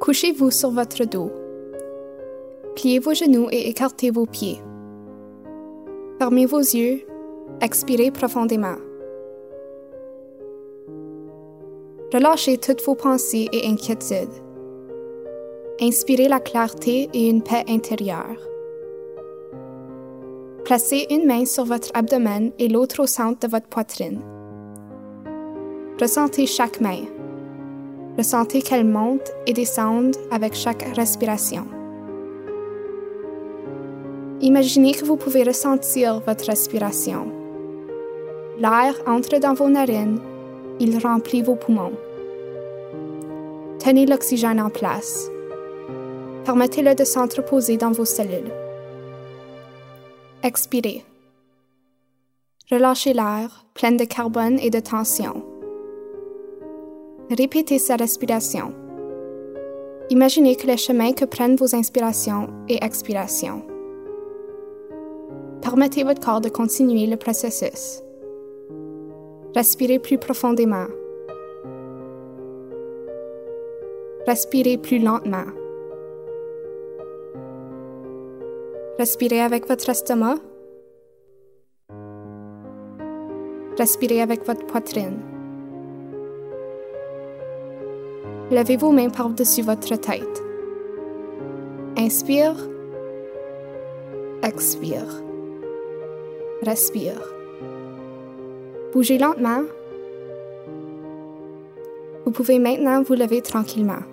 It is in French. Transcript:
Couchez-vous sur votre dos. Pliez vos genoux et écartez vos pieds. Fermez vos yeux, expirez profondément. Relâchez toutes vos pensées et inquiétudes. Inspirez la clarté et une paix intérieure. Placez une main sur votre abdomen et l'autre au centre de votre poitrine. Ressentez chaque main. Ressentez qu'elle monte et descende avec chaque respiration. Imaginez que vous pouvez ressentir votre respiration. L'air entre dans vos narines, il remplit vos poumons. Tenez l'oxygène en place. Permettez-le de s'entreposer dans vos cellules. Expirez. Relâchez l'air, plein de carbone et de tension. Répétez sa respiration. Imaginez que les chemins que prennent vos inspirations et expirations. Permettez votre corps de continuer le processus. Respirez plus profondément. Respirez plus lentement. Respirez avec votre estomac. Respirez avec votre poitrine. Levez vos mains par-dessus votre tête. Inspire. Expire. Respire. Bougez lentement. Vous pouvez maintenant vous lever tranquillement.